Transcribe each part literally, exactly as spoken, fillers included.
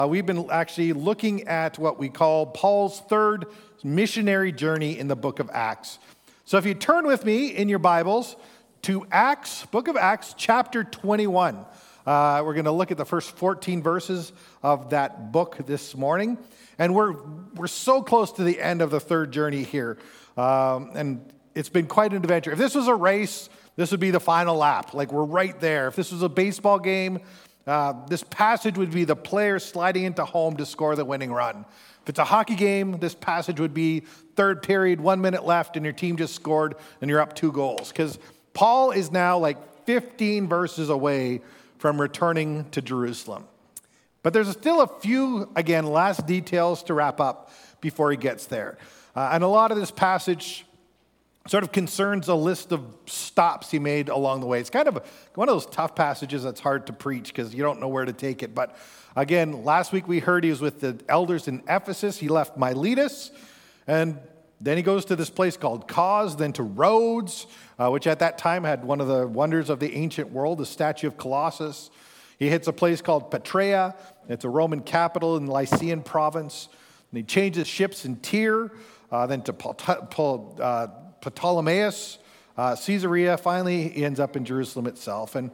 Uh, we've been actually looking at what we call Paul's third missionary journey in the book of Acts. So if you turn with me in your Bibles to Acts, book of Acts, chapter twenty-one. Uh, we're going to look at the first fourteen verses of that book this morning. And we're we're so close to the end of the third journey here. Um, and it's been quite an adventure. If this was a race, this would be the final lap. Like, we're right there. If this was a baseball game, uh, this passage would be the player sliding into home to score the winning run. If it's a hockey game, this passage would be third period, one minute left, and your team just scored, and you're up two goals. Because Paul is now like fifteen verses away from returning to Jerusalem. But there's still a few, again, last details to wrap up before he gets there. Uh, and a lot of this passage sort of concerns a list of stops he made along the way. It's kind of one of those tough passages that's hard to preach because you don't know where to take it. But again, last week we heard he was with the elders in Ephesus. He left Miletus, and then he goes to this place called Cos, then to Rhodes, uh, which at that time had one of the wonders of the ancient world, the statue of Colossus. He hits a place called Petraea. It's a Roman capital in the Lycian province. And he changes ships in Tyre, uh, then to Ptol- uh, Ptolemais, uh, Caesarea. Finally, he ends up in Jerusalem itself. And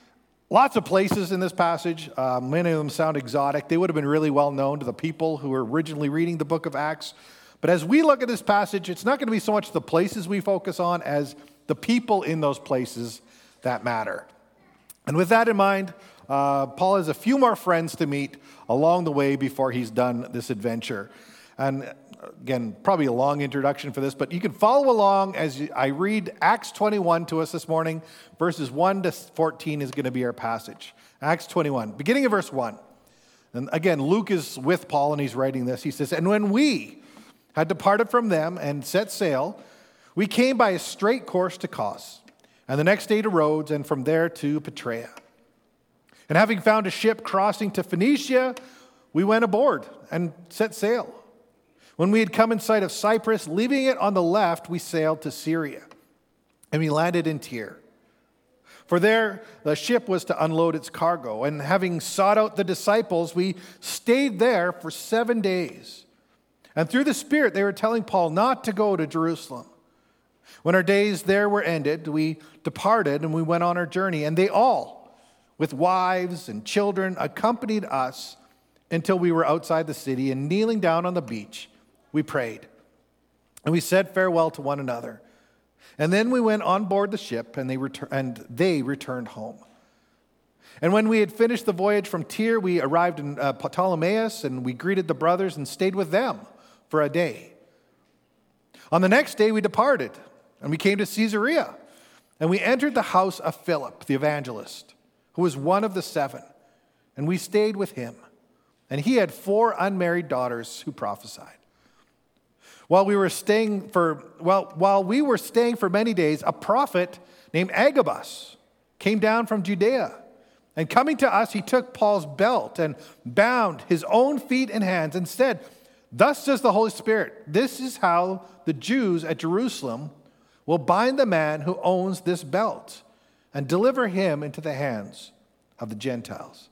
lots of places in this passage. Uh, many of them sound exotic. They would have been really well known to the people who were originally reading the book of Acts. But as we look at this passage, it's not going to be so much the places we focus on as the people in those places that matter. And with that in mind, uh, Paul has a few more friends to meet along the way before he's done this adventure. And again, probably a long introduction for this, but you can follow along as I read Acts twenty-one to us this morning. Verses one to fourteen is going to be our passage. Acts twenty-one, beginning of verse one. And again, Luke is with Paul and he's writing this. He says, "And when we had departed from them and set sail, we came by a straight course to Cos, and the next day to Rhodes, and from there to Petraea. And having found a ship crossing to Phoenicia, we went aboard and set sail. When we had come in sight of Cyprus, leaving it on the left, we sailed to Syria, and we landed in Tyre. For there the ship was to unload its cargo, and having sought out the disciples, we stayed there for seven days. And through the Spirit, they were telling Paul not to go to Jerusalem. When our days there were ended, we departed and we went on our journey, and they all, with wives and children, accompanied us until we were outside the city, and kneeling down on the beach, we prayed. And we said farewell to one another. And then we went on board the ship, and they, retur- and they returned home. And when we had finished the voyage from Tyre, we arrived in uh, Ptolemais, and we greeted the brothers and stayed with them for a day. On the next day, we departed, and we came to Caesarea. And we entered the house of Philip, the evangelist, who was one of the seven. And we stayed with him. And he had four unmarried daughters who prophesied. While we were staying for well, while we were staying for many days, a prophet named Agabus came down from Judea. And coming to us, he took Paul's belt and bound his own feet and hands and said, 'Thus says the Holy Spirit, this is how the Jews at Jerusalem will bind the man who owns this belt and deliver him into the hands of the Gentiles.'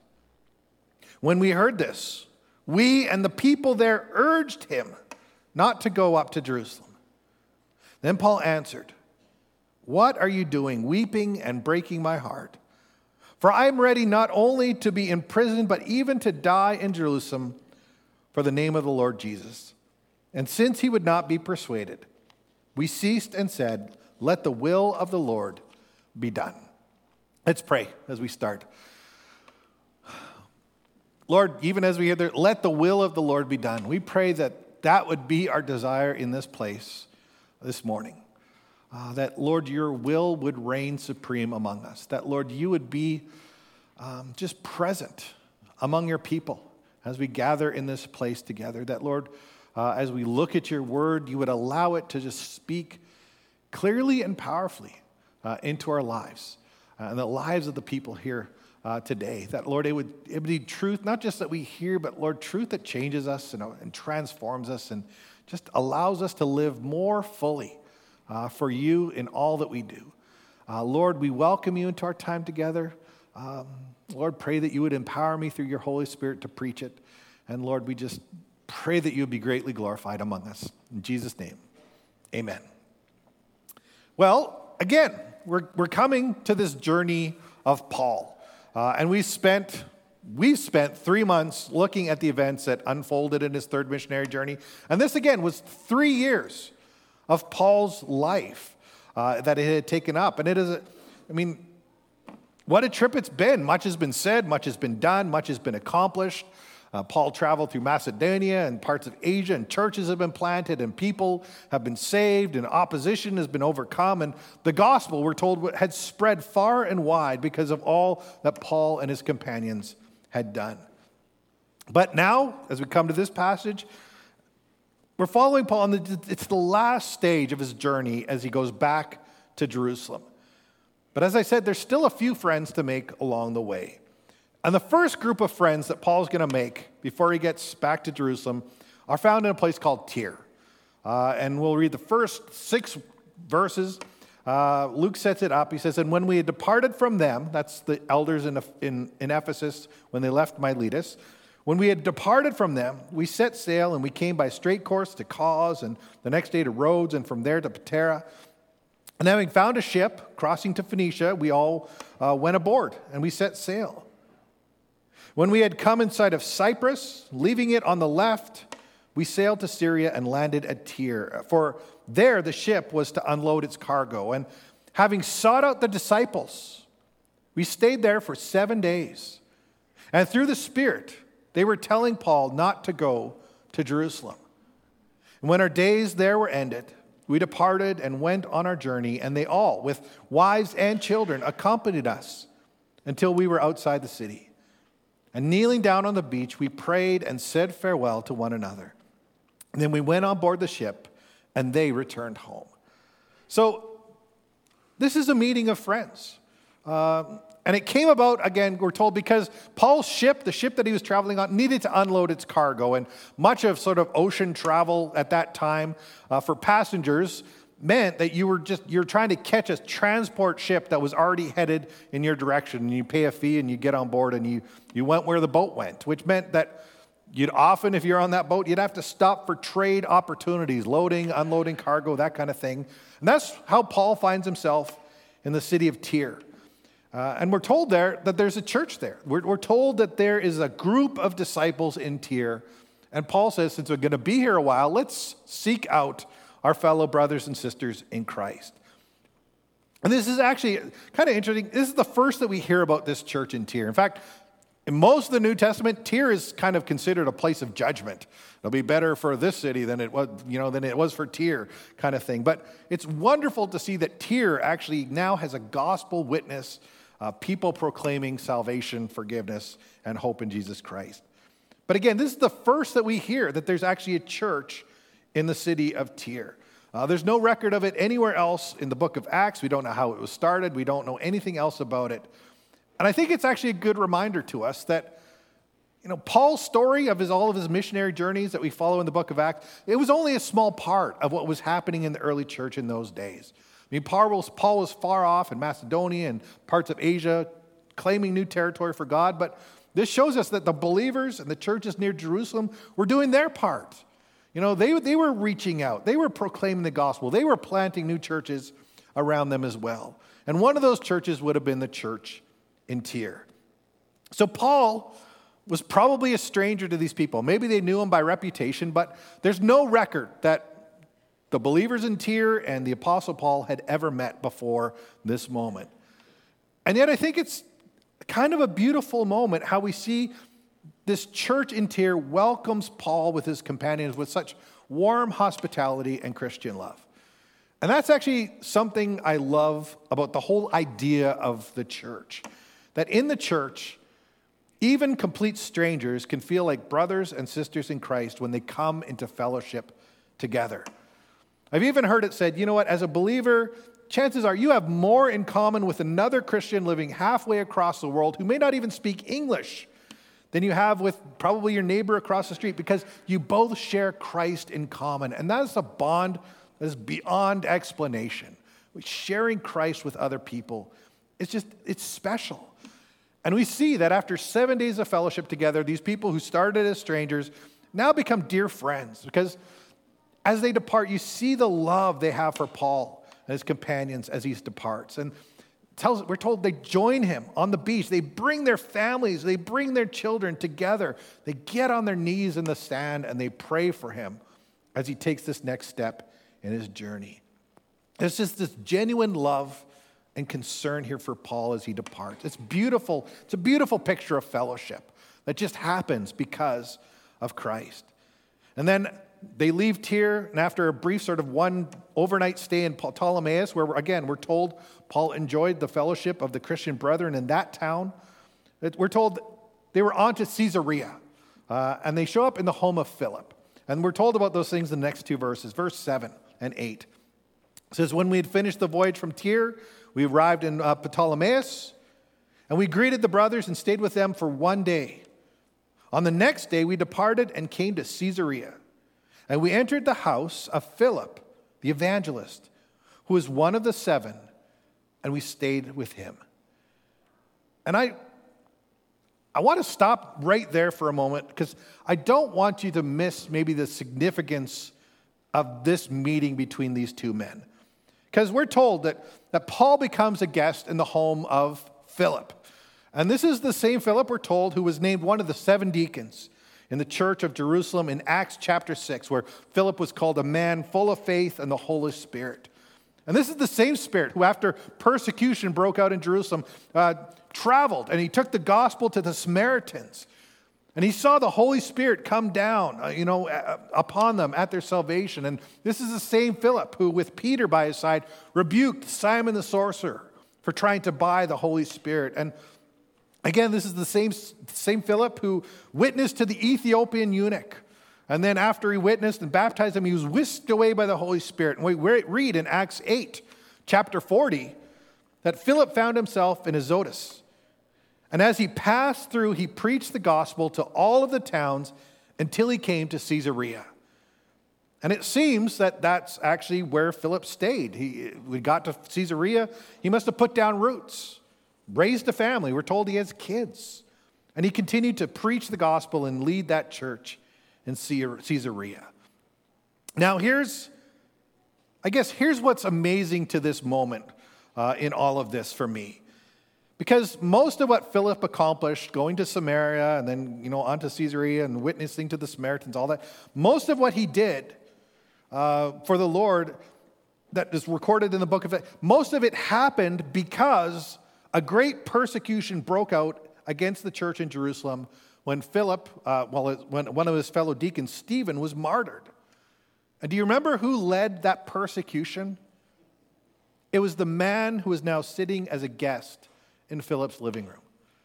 When we heard this, we and the people there urged him not to go up to Jerusalem. Then Paul answered, 'What are you doing, weeping and breaking my heart? For I am ready not only to be imprisoned, but even to die in Jerusalem for the name of the Lord Jesus.' And since he would not be persuaded, we ceased and said, 'Let the will of the Lord be done.'" Let's pray as we start. Lord, even as we hear there, let the will of the Lord be done. We pray that that would be our desire in this place this morning. Uh, that, Lord, your will would reign supreme among us. That, Lord, you would be um, just present among your people as we gather in this place together. That, Lord, uh, as we look at your word, you would allow it to just speak clearly and powerfully uh, into our lives uh, and the lives of the people here uh, today. That, Lord, it would, it would be truth, not just that we hear, but, Lord, truth that changes us and, and transforms us and just allows us to live more fully uh, for you in all that we do. Uh, Lord, we welcome you into our time together. Um, Lord, pray that you would empower me through your Holy Spirit to preach it. And Lord, we just pray that you would be greatly glorified among us. In Jesus' name, amen. Well, again, we're, we're coming to this journey of Paul. Uh, and we spent, we've spent three months looking at the events that unfolded in his third missionary journey. And this, again, was three years of Paul's life uh, that it had taken up. And it is, a, I mean, what a trip it's been. Much has been said, much has been done, much has been accomplished. Uh, Paul traveled through Macedonia and parts of Asia, and churches have been planted, and people have been saved, and opposition has been overcome. And the gospel, we're told, had spread far and wide because of all that Paul and his companions had done. But now, as we come to this passage, we're following Paul, and it's the last stage of his journey as he goes back to Jerusalem. But as I said, there's still a few friends to make along the way. And the first group of friends that Paul's going to make before he gets back to Jerusalem are found in a place called Tyre. Uh, and we'll read the first six verses. Uh, Luke sets it up. He says, "And when we had departed from them," that's the elders in, in, in Ephesus when they left Miletus, "when we had departed from them, we set sail and we came by straight course to Cos, and the next day to Rhodes, and from there to Patara. And having found a ship crossing to Phoenicia, we all uh, went aboard and we set sail. When we had come in sight of Cyprus, leaving it on the left, we sailed to Syria and landed at Tyre. For there the ship was to unload its cargo. And having sought out the disciples, we stayed there for seven days. And through the Spirit, they were telling Paul not to go to Jerusalem. And when our days there were ended, we departed and went on our journey, and they all, with wives and children, accompanied us until we were outside the city. And kneeling down on the beach, we prayed and said farewell to one another. And then we went on board the ship, and they returned home." So this is a meeting of friends. Uh, and it came about, again, we're told, because Paul's ship, the ship that he was traveling on, needed to unload its cargo. And much of sort of ocean travel at that time uh, for passengers meant that you were just, you're trying to catch a transport ship that was already headed in your direction. And you pay a fee and you get on board and you, you went where the boat went, which meant that you'd often, if you're on that boat, you'd have to stop for trade opportunities, loading, unloading cargo, that kind of thing. And that's how Paul finds himself in the city of Tyre. Uh, and we're told there that there's a church there. We're, we're told that there is a group of disciples in Tyre. And Paul says, since we're going to be here a while, let's seek out our fellow brothers and sisters in Christ. And this is actually kind of interesting. This is the first that we hear about this church in Tyre. In fact, in most of the New Testament, Tyre is kind of considered a place of judgment. It'll be better for this city than it was, you know, than it was for Tyre, kind of thing. But it's wonderful to see that Tyre actually now has a gospel witness, uh, people proclaiming salvation, forgiveness, and hope in Jesus Christ. But again, this is the first that we hear that there's actually a church in the city of Tyre. Uh, there's no record of it anywhere else in the book of Acts. We don't know how it was started. We don't know anything else about it. And I think it's actually a good reminder to us that, you know, Paul's story of his all of his missionary journeys that we follow in the book of Acts, it was only a small part of what was happening in the early church in those days. I mean, Paul was, Paul was far off in Macedonia and parts of Asia, claiming new territory for God. But this shows us that the believers and the churches near Jerusalem were doing their part. You know, they, they were reaching out. They were proclaiming the gospel. They were planting new churches around them as well. And one of those churches would have been the church in Tyre. So Paul was probably a stranger to these people. Maybe they knew him by reputation, but there's no record that the believers in Tyre and the Apostle Paul had ever met before this moment. And yet I think it's kind of a beautiful moment how we see this church in Tyre welcomes Paul with his companions with such warm hospitality and Christian love. And that's actually something I love about the whole idea of the church. That in the church, even complete strangers can feel like brothers and sisters in Christ when they come into fellowship together. I've even heard it said, you know what, as a believer, chances are you have more in common with another Christian living halfway across the world who may not even speak English than you have with probably your neighbor across the street, because you both share Christ in common. And that is a bond that is beyond explanation. Sharing Christ with other people, it's just, it's special. And we see that after seven days of fellowship together, these people who started as strangers now become dear friends, because as they depart, you see the love they have for Paul and his companions as he departs. And tells, we're told they join him on the beach. They bring their families, they bring their children together. They get on their knees in the sand and they pray for him as he takes this next step in his journey. There's just this genuine love and concern here for Paul as he departs. It's beautiful. It's a beautiful picture of fellowship that just happens because of Christ. And then they leave Tyre, and after a brief sort of one overnight stay in Ptolemais, where again we're told Paul enjoyed the fellowship of the Christian brethren in that town, we're told they were on to Caesarea, uh, and they show up in the home of Philip. And we're told about those things in the next two verses, verse seven and eight. It says, when we had finished the voyage from Tyre, we arrived in uh, Ptolemais, and we greeted the brothers and stayed with them for one day. On the next day, we departed and came to Caesarea. And we entered the house of Philip, the evangelist, who was one of the seven, and we stayed with him. And I, I want to stop right there for a moment, because I don't want you to miss maybe the significance of this meeting between these two men. Because we're told that, that Paul becomes a guest in the home of Philip. And this is the same Philip, we're told, who was named one of the seven deacons in the church of Jerusalem in Acts chapter six, where Philip was called a man full of faith and the Holy Spirit. And this is the same Spirit who, after persecution broke out in Jerusalem, uh, traveled and he took the gospel to the Samaritans. And he saw the Holy Spirit come down, uh, you know, uh, upon them at their salvation. And this is the same Philip who, with Peter by his side, rebuked Simon the sorcerer for trying to buy the Holy Spirit. And again, this is the same, same Philip who witnessed to the Ethiopian eunuch. And then after he witnessed and baptized him, he was whisked away by the Holy Spirit. And we read in Acts eight, chapter forty, that Philip found himself in Azotus. And as he passed through, he preached the gospel to all of the towns until he came to Caesarea. And it seems that that's actually where Philip stayed. He, we got to Caesarea, he must have put down roots, raised a family. We're told he has kids. And he continued to preach the gospel and lead that church in Caesarea. Now here's, I guess, here's what's amazing to this moment uh, in all of this for me. Because most of what Philip accomplished, going to Samaria and then, you know, on to Caesarea and witnessing to the Samaritans, all that, most of what he did uh, for the Lord that is recorded in the book of it, most of it happened because a great persecution broke out against the church in Jerusalem when Philip, uh, well, when one of his fellow deacons, Stephen, was martyred. And do you remember who led that persecution? It was the man who is now sitting as a guest in Philip's living room.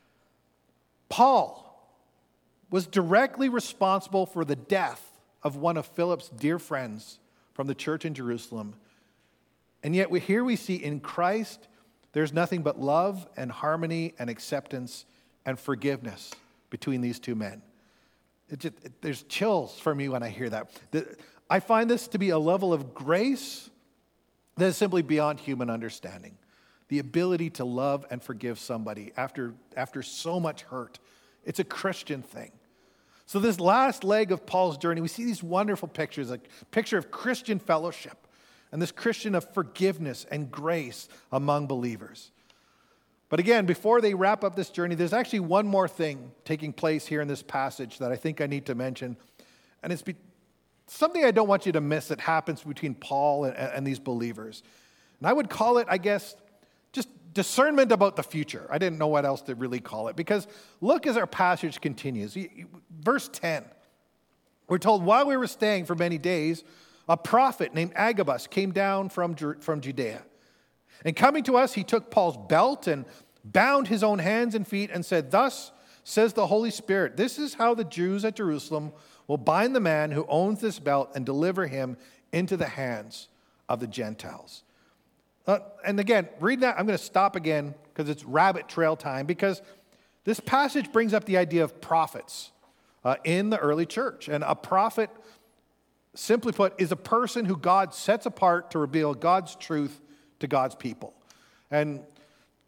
Paul was directly responsible for the death of one of Philip's dear friends from the church in Jerusalem. And yet we, here we see in Christ, there's nothing but love and harmony and acceptance and forgiveness between these two men. It just, it, there's chills for me when I hear that. The, I find this to be a level of grace that is simply beyond human understanding. The ability to love and forgive somebody after, after so much hurt. It's a Christian thing. So this last leg of Paul's journey, we see these wonderful pictures, a picture of Christian fellowship and this Christian of forgiveness and grace among believers. But again, before they wrap up this journey, there's actually one more thing taking place here in this passage that I think I need to mention. And it's be- something I don't want you to miss that happens between Paul and, and these believers. And I would call it, I guess, just discernment about the future. I didn't know what else to really call it, because look as our passage continues. Verse ten, we're told, while we were staying for many days, a prophet named Agabus came down from, from Judea. And coming to us, he took Paul's belt and bound his own hands and feet and said, thus says the Holy Spirit, this is how the Jews at Jerusalem will bind the man who owns this belt and deliver him into the hands of the Gentiles. Uh, and again, read that. I'm going to stop again because it's rabbit trail time, because this passage brings up the idea of prophets uh, in the early church. And a prophet, simply put, is a person who God sets apart to reveal God's truth to God's people. And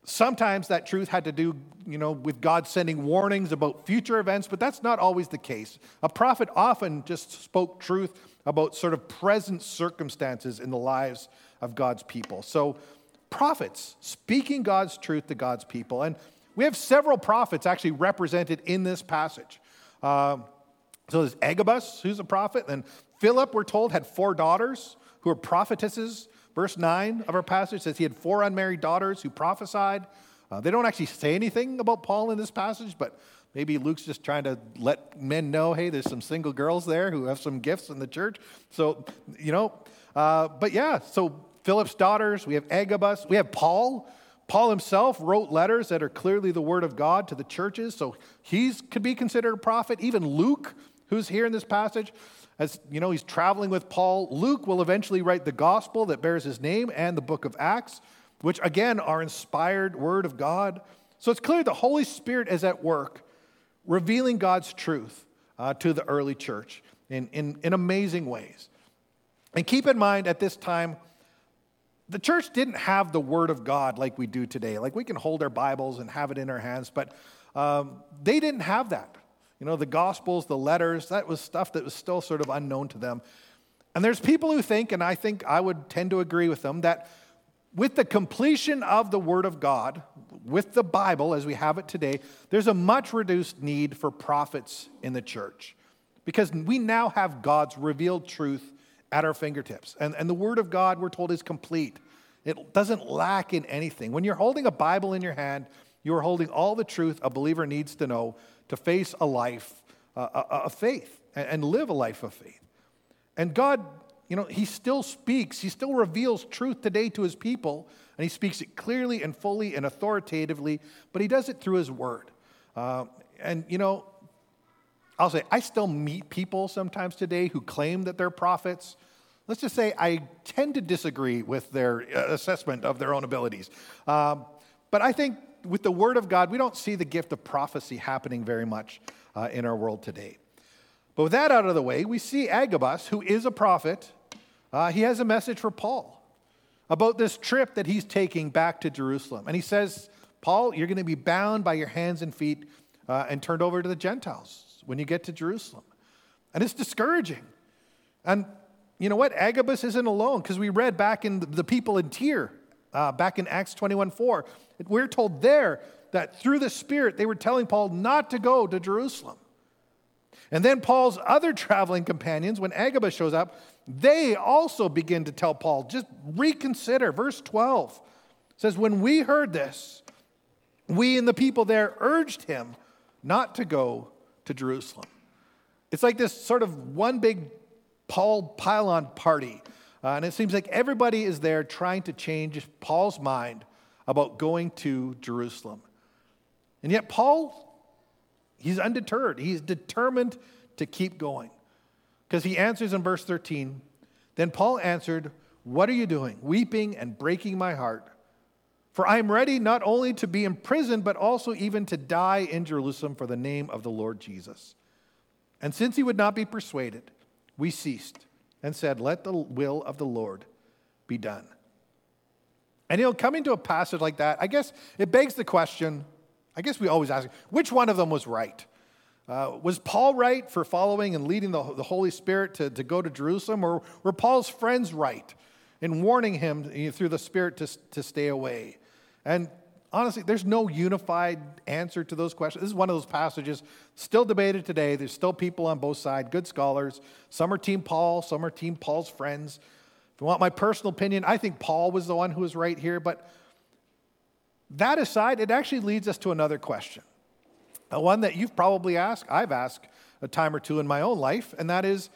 Sometimes that truth had to do, you know, with God sending warnings about future events, but that's not always the case. A prophet often just spoke truth about sort of present circumstances in the lives of God's people. So prophets speaking God's truth to God's people. And we have several prophets actually represented in this passage. Uh, so there's Agabus, who's a prophet, and Philip, we're told, had four daughters who were prophetesses. Verse nine of our passage says he had four unmarried daughters who prophesied. Uh, they don't actually say anything about Paul in this passage, but maybe Luke's just trying to let men know, hey, there's some single girls there who have some gifts in the church. So, you know, uh, but yeah, so Philip's daughters, we have Agabus, we have Paul. Paul himself wrote letters that are clearly the word of God to the churches, so he's could be considered a prophet. Even Luke, who's here in this passage, as you know, he's traveling with Paul. Luke will eventually write the gospel that bears his name and the book of Acts, which again are inspired word of God. So it's clear the Holy Spirit is at work revealing God's truth uh, to the early church in, in, in amazing ways. And keep in mind at this time, the church didn't have the word of God like we do today. Like we can hold our Bibles and have it in our hands, but um, they didn't have that. You know, the Gospels, the letters, that was stuff that was still sort of unknown to them. And there's people who think, and I think I would tend to agree with them, that with the completion of the Word of God, with the Bible as we have it today, there's a much reduced need for prophets in the church. Because we now have God's revealed truth at our fingertips. And, and the Word of God, we're told, is complete. It doesn't lack in anything. When you're holding a Bible in your hand, you are holding all the truth a believer needs to know to face a life uh, of faith and live a life of faith. And God, you know, he still speaks. He still reveals truth today to his people, and he speaks it clearly and fully and authoritatively, but he does it through his word. Uh, and, you know, I'll say, I still meet people sometimes today who claim that they're prophets. Let's just say I tend to disagree with their assessment of their own abilities. Um, but I think with the Word of God, we don't see the gift of prophecy happening very much uh, in our world today. But with that out of the way, we see Agabus, who is a prophet. Uh, he has a message for Paul about this trip that he's taking back to Jerusalem. And he says, Paul, you're going to be bound by your hands and feet uh, and turned over to the Gentiles when you get to Jerusalem. And it's discouraging. And you know what? Agabus isn't alone, because we read back in the people in Tyre, uh, back in Acts twenty-one four, we're told there that through the Spirit, they were telling Paul not to go to Jerusalem. And then Paul's other traveling companions, when Agabus shows up, they also begin to tell Paul, just reconsider. Verse twelve says, when we heard this, we and the people there urged him not to go to Jerusalem. It's like this sort of one big Paul pile-on party. Uh, and it seems like everybody is there trying to change Paul's mind about going to Jerusalem. And yet Paul, he's undeterred. He's determined to keep going. Because he answers in verse thirteen, then Paul answered, what are you doing, weeping and breaking my heart? For I am ready not only to be imprisoned, but also even to die in Jerusalem for the name of the Lord Jesus. And since he would not be persuaded, we ceased and said, let the will of the Lord be done. And you know, coming to a passage like that, I guess it begs the question, I guess we always ask, which one of them was right? Uh, was Paul right for following and leading the, the Holy Spirit to, to go to Jerusalem? Or were Paul's friends right in warning him you know, through the Spirit to, to stay away? And honestly, there's no unified answer to those questions. This is one of those passages still debated today. There's still people on both sides, good scholars. Some are Team Paul, some are Team Paul's friends. If you want my personal opinion, I think Paul was the one who was right here. But that aside, it actually leads us to another question. A one that you've probably asked, I've asked a time or two in my own life, and that is,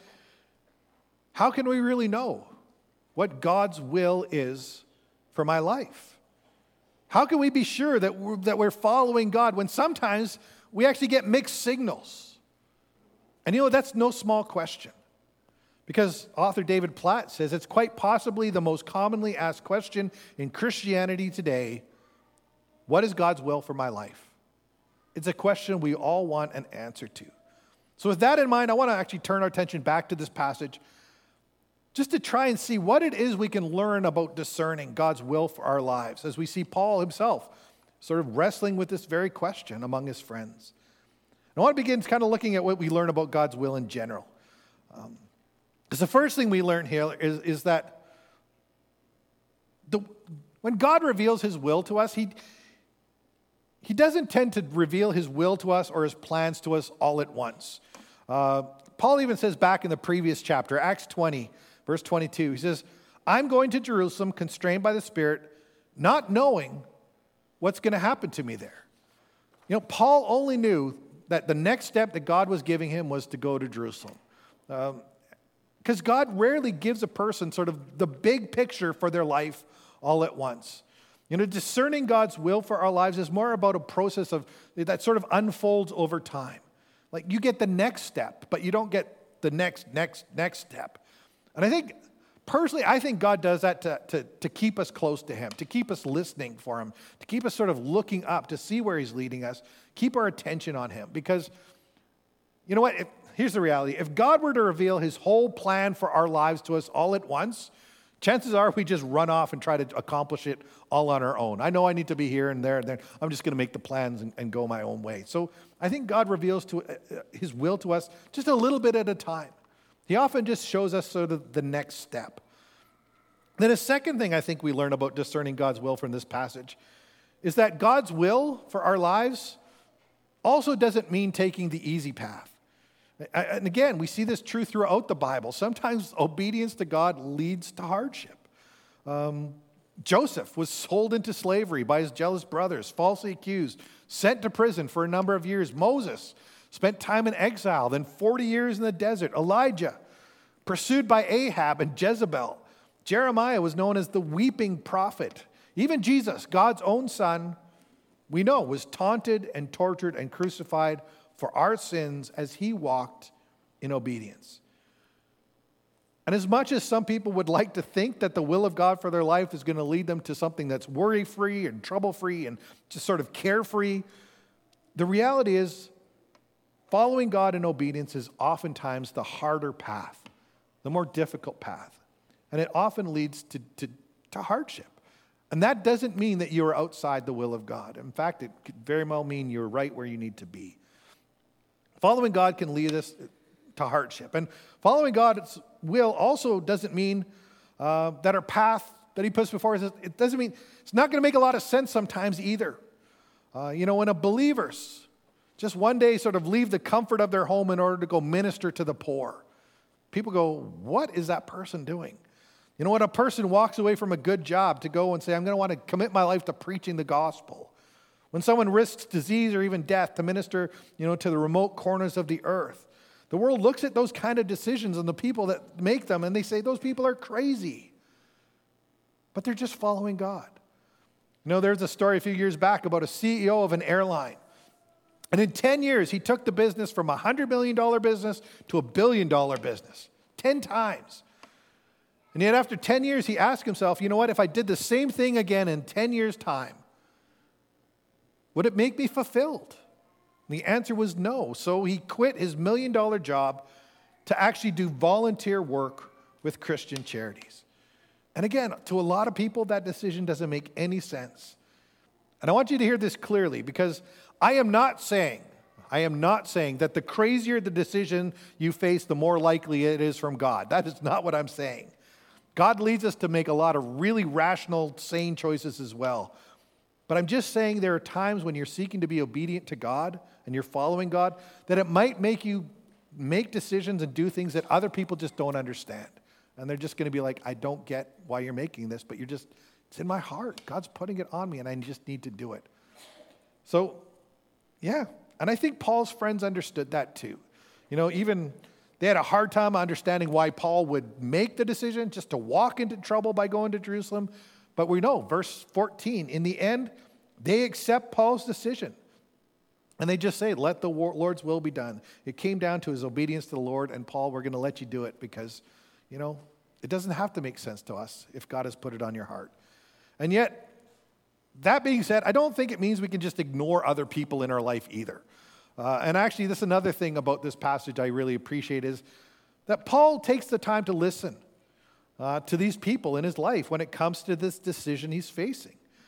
how can we really know what God's will is for my life? How can we be sure that we're, that we're following God when sometimes we actually get mixed signals? And you know, that's no small question. Because author David Platt says it's quite possibly the most commonly asked question in Christianity today. What is God's will for my life? It's a question we all want an answer to. So with that in mind, I want to actually turn our attention back to this passage just to try and see what it is we can learn about discerning God's will for our lives, as we see Paul himself sort of wrestling with this very question among his friends. I want to begin kind of looking at what we learn about God's will in general. Um, because the first thing we learn here is, is that the, when God reveals his will to us, he, he doesn't tend to reveal his will to us or his plans to us all at once. Uh, Paul even says back in the previous chapter, Acts twenty, verse twenty-two, he says, I'm going to Jerusalem constrained by the Spirit, not knowing what's going to happen to me there. You know, Paul only knew that the next step that God was giving him was to go to Jerusalem. Because um, God rarely gives a person sort of the big picture for their life all at once. You know, discerning God's will for our lives is more about a process of that sort of unfolds over time. Like you get the next step, but you don't get the next, next, next step. And I think, personally, I think God does that to, to, to keep us close to him, to keep us listening for him, to keep us sort of looking up to see where he's leading us, keep our attention on him. Because, you know what, if, here's the reality. If God were to reveal his whole plan for our lives to us all at once, chances are we just run off and try to accomplish it all on our own. I know I need to be here and there and there. I'm just going to make the plans and, and go my own way. So I think God reveals to uh, his will to us just a little bit at a time. He often just shows us sort of the next step. Then a second thing I think we learn about discerning God's will from this passage is that God's will for our lives also doesn't mean taking the easy path. And again, we see this true throughout the Bible. Sometimes obedience to God leads to hardship. Um, Joseph was sold into slavery by his jealous brothers, falsely accused, sent to prison for a number of years. Moses spent time in exile, then forty years in the desert. Elijah, pursued by Ahab and Jezebel. Jeremiah was known as the weeping prophet. Even Jesus, God's own son, we know, was taunted and tortured and crucified for our sins as he walked in obedience. And as much as some people would like to think that the will of God for their life is going to lead them to something that's worry-free and trouble-free and just sort of carefree, the reality is following God in obedience is oftentimes the harder path, the more difficult path. And it often leads to, to, to hardship. And that doesn't mean that you are outside the will of God. In fact, it could very well mean you're right where you need to be. Following God can lead us to hardship. And following God's will also doesn't mean uh, that our path that he puts before us, it doesn't mean, it's not going to make a lot of sense sometimes either. Uh, you know, when a believer's just one day sort of leave the comfort of their home in order to go minister to the poor, people go, what is that person doing? You know, when a person walks away from a good job to go and say, I'm going to want to commit my life to preaching the gospel. When someone risks disease or even death to minister, you know, to the remote corners of the earth. The world looks at those kind of decisions and the people that make them and they say those people are crazy. But they're just following God. You know, there's a story a few years back about a C E O of an airline. And in ten years, he took the business from a one hundred million dollars business to a billion dollar business. ten times. And yet after ten years, he asked himself, you know what, if I did the same thing again in ten years' time, would it make me fulfilled? And the answer was no. So he quit his million dollar job to actually do volunteer work with Christian charities. And again, to a lot of people, that decision doesn't make any sense. And I want you to hear this clearly because I am not saying, I am not saying that the crazier the decision you face, the more likely it is from God. That is not what I'm saying. God leads us to make a lot of really rational, sane choices as well. But I'm just saying there are times when you're seeking to be obedient to God and you're following God, that it might make you make decisions and do things that other people just don't understand. And they're just going to be like, I don't get why you're making this, but you're just, it's in my heart. God's putting it on me and I just need to do it. So, yeah. And I think Paul's friends understood that too. You know, even they had a hard time understanding why Paul would make the decision just to walk into trouble by going to Jerusalem. But we know, verse fourteen, in the end, they accept Paul's decision. And they just say, let the Lord's will be done. It came down to his obedience to the Lord, and Paul, we're going to let you do it because, you know, it doesn't have to make sense to us if God has put it on your heart. And yet, that being said, I don't think it means we can just ignore other people in our life either. Uh, and actually, this is another thing about this passage I really appreciate is that Paul takes the time to listen uh, to these people in his life when it comes to this decision he's facing.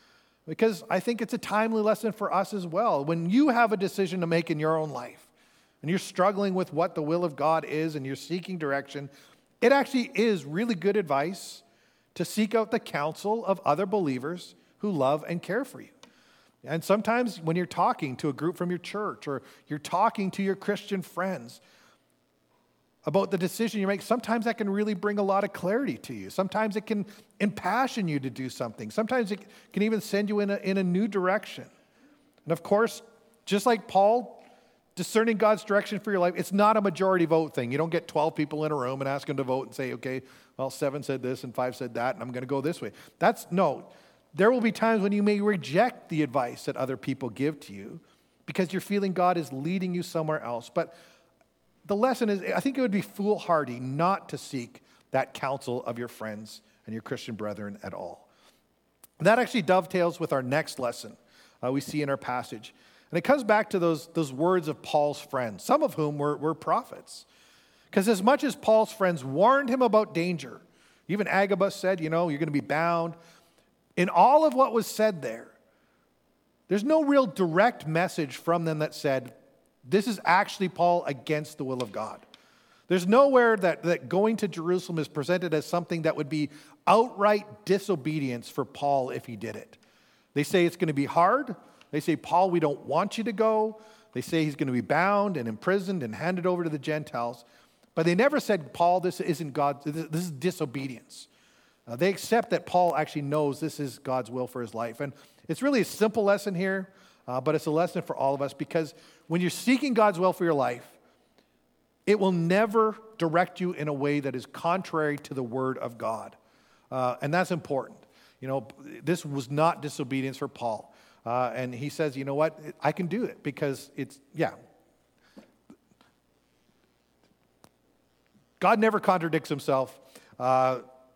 because I think it's a timely lesson for us as well. When you have a decision to make in your own life, and you're struggling with what the will of God is, and you're seeking direction, it actually is really good advice to seek out the counsel of other believers who love and care for you. And sometimes when you're talking to a group from your church, or you're talking to your Christian friends about the decision you make, sometimes that can really bring a lot of clarity to you. Sometimes it can impassion you to do something. Sometimes it can even send you in a, in a new direction. And of course, just like Paul, discerning God's direction for your life, it's not a majority vote thing. You don't get twelve people in a room and ask them to vote and say, okay, well, seven said this and five said that, and I'm going to go this way. That's, no. There will be times when you may reject the advice that other people give to you because you're feeling God is leading you somewhere else. But the lesson is, I think it would be foolhardy not to seek that counsel of your friends and your Christian brethren at all. And that actually dovetails with our next lesson uh, we see in our passage. And it comes back to those, those words of Paul's friends, some of whom were, were prophets. Because as much as Paul's friends warned him about danger, even Agabus said, you know, you're going to be bound. In all of what was said there, there's no real direct message from them that said, this is actually Paul against the will of God. There's nowhere that, that going to Jerusalem is presented as something that would be outright disobedience for Paul if he did it. They say it's going to be hard. They say, Paul, we don't want you to go. They say he's going to be bound and imprisoned and handed over to the Gentiles. But they never said, Paul, this isn't God, this is disobedience. Uh, they accept that Paul actually knows this is God's will for his life. And it's really a simple lesson here, uh, but it's a lesson for all of us, because when you're seeking God's will for your life, it will never direct you in a way that is contrary to the word of God. Uh, and that's important. You know, this was not disobedience for Paul. Uh, and he says, you know what, I can do it because it's, yeah. God never contradicts himself. Uh,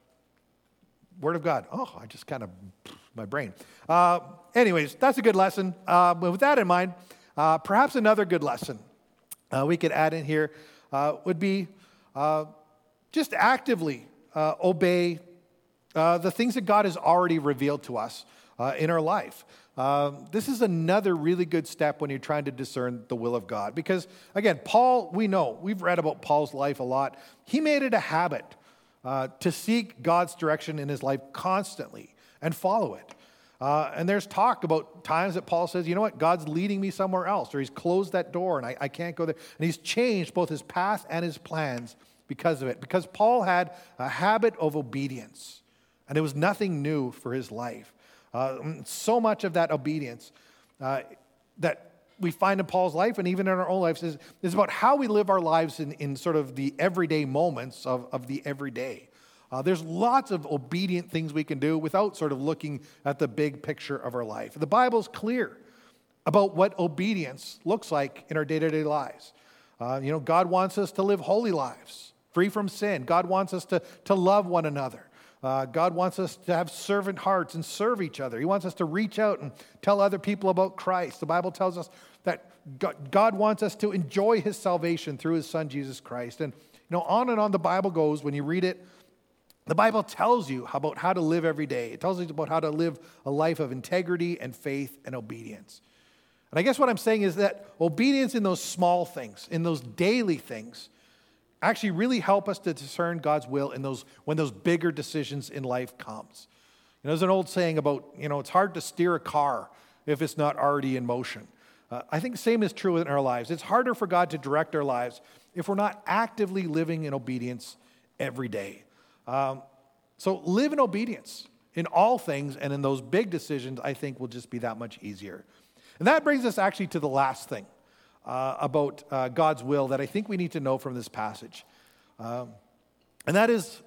Word of God. Oh, I just kind of, my brain. Uh, anyways, that's a good lesson. Uh, but with that in mind, uh, perhaps another good lesson uh, we could add in here uh, would be uh, just actively uh, obey uh, the things that God has already revealed to us uh, in our life. Um, this is another really good step when you're trying to discern the will of God. Because, again, Paul, we know, we've read about Paul's life a lot. He made it a habit Uh, to seek God's direction in his life constantly and follow it. Uh, and there's talk about times that Paul says, you know what, God's leading me somewhere else, or he's closed that door and I, I can't go there. And he's changed both his path and his plans because of it. Because Paul had a habit of obedience, and it was nothing new for his life. Uh, so much of that obedience uh, that we find in Paul's life and even in our own lives is, is about how we live our lives in, in sort of the everyday moments of, of the everyday. Uh, there's lots of obedient things we can do without sort of looking at the big picture of our life. The Bible's clear about what obedience looks like in our day-to-day lives. Uh, you know, God wants us to live holy lives, free from sin. God wants us to, to love one another. Uh, God wants us to have servant hearts and serve each other. He wants us to reach out and tell other people about Christ. The Bible tells us that God wants us to enjoy his salvation through his son, Jesus Christ. And, you know, on and on the Bible goes. When you read it, the Bible tells you about how to live every day. It tells you about how to live a life of integrity and faith and obedience. And I guess what I'm saying is that obedience in those small things, in those daily things, actually really help us to discern God's will in those when those bigger decisions in life comes. You know, there's an old saying about, you know, it's hard to steer a car if it's not already in motion. Uh, I think the same is true in our lives. It's harder for God to direct our lives if we're not actively living in obedience every day. Um, so live in obedience in all things, and in those big decisions, I think will just be that much easier. And that brings us actually to the last thing uh, about uh, God's will that I think we need to know from this passage. Um, and that is,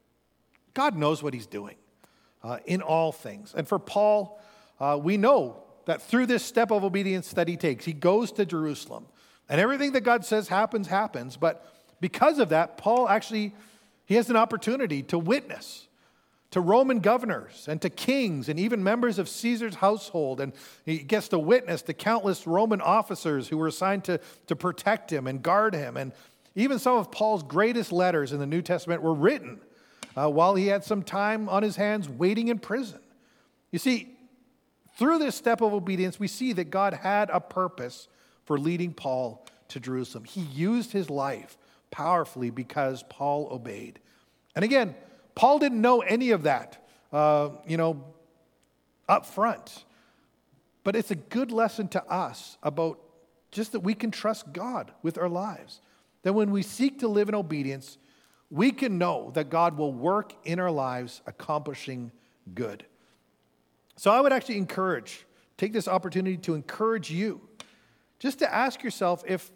God knows what he's doing uh, in all things. And for Paul, uh, we know that through this step of obedience that he takes, he goes to Jerusalem. And everything that God says happens, happens. But because of that, Paul actually, he has an opportunity to witness to Roman governors and to kings and even members of Caesar's household. And he gets to witness to countless Roman officers who were assigned to, to protect him and guard him. And even some of Paul's greatest letters in the New Testament were written uh, while he had some time on his hands waiting in prison. You see, through this step of obedience, we see that God had a purpose for leading Paul to Jerusalem. He used his life powerfully because Paul obeyed. And again, Paul didn't know any of that, uh, you know, up front. But it's a good lesson to us about just that we can trust God with our lives. That when we seek to live in obedience, we can know that God will work in our lives, accomplishing good. So I would actually encourage, take this opportunity to encourage you, just to ask yourself if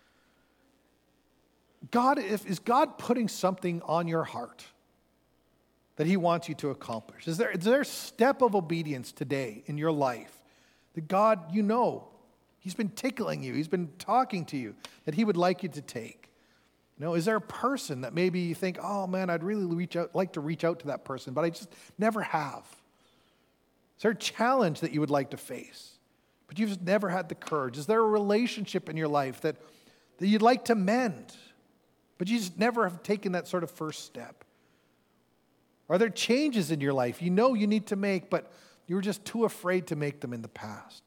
God, if is God putting something on your heart that he wants you to accomplish? Is there, is there a step of obedience today in your life that God, you know, he's been tickling you, he's been talking to you, that he would like you to take? You know, is there a person that maybe you think, oh man, I'd really reach out, like to reach out to that person, but I just never have? Is there a challenge that you would like to face, but you've just never had the courage? Is there a relationship in your life that, that you'd like to mend, but you just never have taken that sort of first step? Are there changes in your life you know you need to make, but you were just too afraid to make them in the past?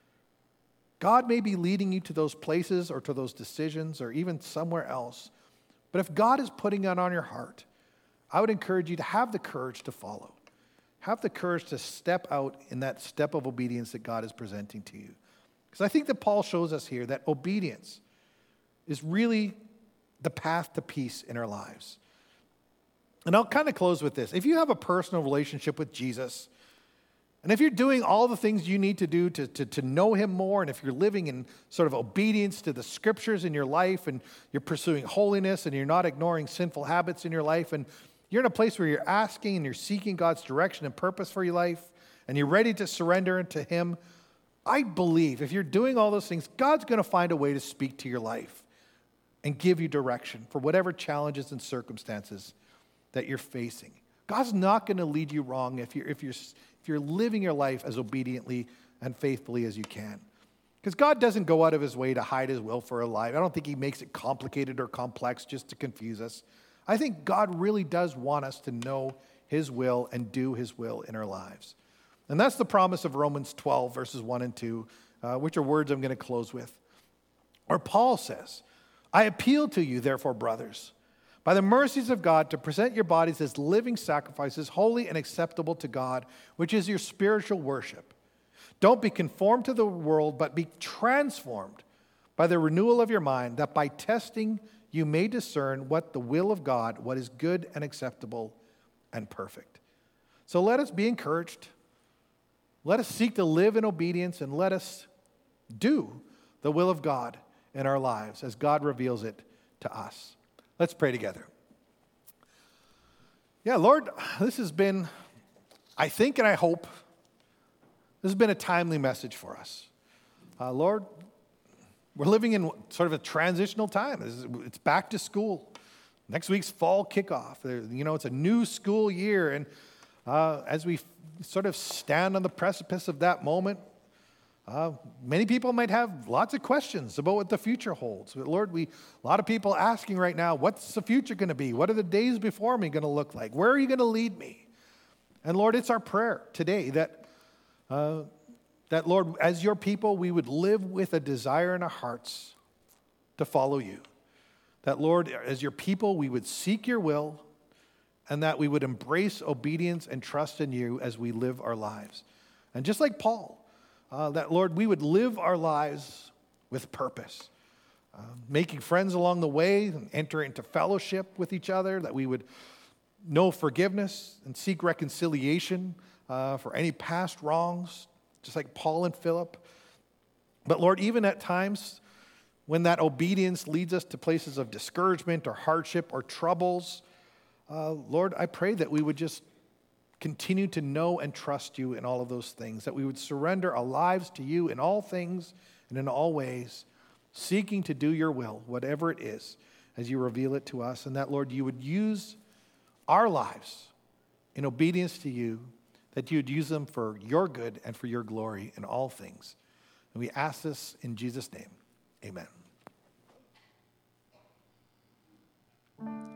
God may be leading you to those places or to those decisions or even somewhere else. But if God is putting it on your heart, I would encourage you to have the courage to follow. Have the courage to step out in that step of obedience that God is presenting to you. Because I think that Paul shows us here that obedience is really the path to peace in our lives. And I'll kind of close with this. If you have a personal relationship with Jesus, and if you're doing all the things you need to do to, to, to know him more, and if you're living in sort of obedience to the scriptures in your life, and you're pursuing holiness, and you're not ignoring sinful habits in your life, and you're in a place where you're asking and you're seeking God's direction and purpose for your life, and you're ready to surrender to him, I believe if you're doing all those things, God's going to find a way to speak to your life and give you direction for whatever challenges and circumstances that you're facing. God's not going to lead you wrong if you're, if you're, if you're living your life as obediently and faithfully as you can. Because God doesn't go out of his way to hide his will for our life. I don't think he makes it complicated or complex just to confuse us. I think God really does want us to know his will and do his will in our lives. And that's the promise of Romans twelve, verses one and two, uh, which are words I'm going to close with. Or Paul says, I appeal to you, therefore, brothers, by the mercies of God, to present your bodies as living sacrifices, holy and acceptable to God, which is your spiritual worship. Don't be conformed to the world, but be transformed by the renewal of your mind, that by testing you may discern what the will of God, what is good and acceptable and perfect. So let us be encouraged. Let us seek to live in obedience, and let us do the will of God in our lives as God reveals it to us. Let's pray together. Yeah, Lord, this has been, I think and I hope, this has been a timely message for us. Uh, Lord, we're living in sort of a transitional time. It's back to school. Next week's fall kickoff. You know, it's a new school year. And uh, as we sort of stand on the precipice of that moment, Uh, many people might have lots of questions about what the future holds. But Lord, we a lot of people asking right now, what's the future going to be? What are the days before me going to look like? Where are you going to lead me? And Lord, it's our prayer today that, uh, that Lord, as your people, we would live with a desire in our hearts to follow you. That Lord, as your people, we would seek your will, and that we would embrace obedience and trust in you as we live our lives. And just like Paul, Uh, that, Lord, we would live our lives with purpose, uh, making friends along the way and enter into fellowship with each other, that we would know forgiveness and seek reconciliation uh, for any past wrongs, just like Paul and Philip. But, Lord, even at times when that obedience leads us to places of discouragement or hardship or troubles, uh, Lord, I pray that we would just continue to know and trust you in all of those things, that we would surrender our lives to you in all things and in all ways, seeking to do your will, whatever it is, as you reveal it to us, and that, Lord, you would use our lives in obedience to you, that you would use them for your good and for your glory in all things. And we ask this in Jesus' name. Amen.